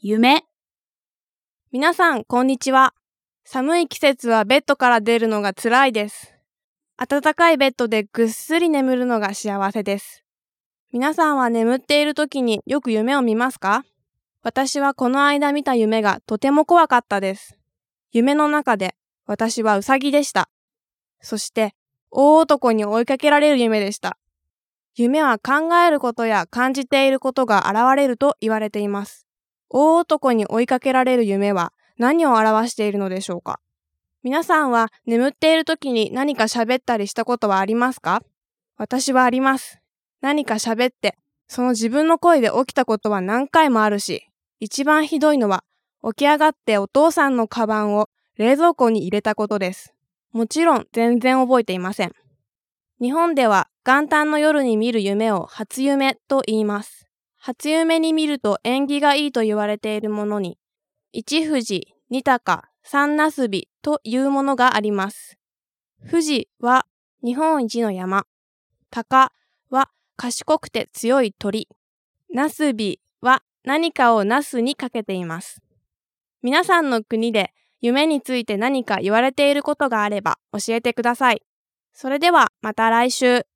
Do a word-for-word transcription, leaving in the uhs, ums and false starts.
夢。 皆さん、こんにちは。寒い季節はベッドから出るのが辛いです。暖かいベッドでぐっすり眠るのが幸せです。皆さんは眠っている時によく夢を見ますか？私はこの間見た夢がとても怖かったです。夢の中で私はウサギでした。そして大男に追いかけられる夢でした。夢は考えることや感じていることが現れると言われています。大男に追いかけられる夢は何を表しているのでしょうか？皆さんは眠っている時に何か喋ったりしたことはありますか？私はあります。何か喋って、その自分の声で起きたことは何回もあるし、一番ひどいのは起き上がってお父さんのカバンを冷蔵庫に入れたことです。もちろん全然覚えていません。日本では元旦の夜に見る夢を初夢と言います。初夢に見ると縁起がいいと言われているものに、一富士、二鷹、三なすびというものがあります。富士は日本一の山、鷹は賢くて強い鳥、なすびは何かをなすにかけています。皆さんの国で夢について何か言われていることがあれば教えてください。それではまた来週。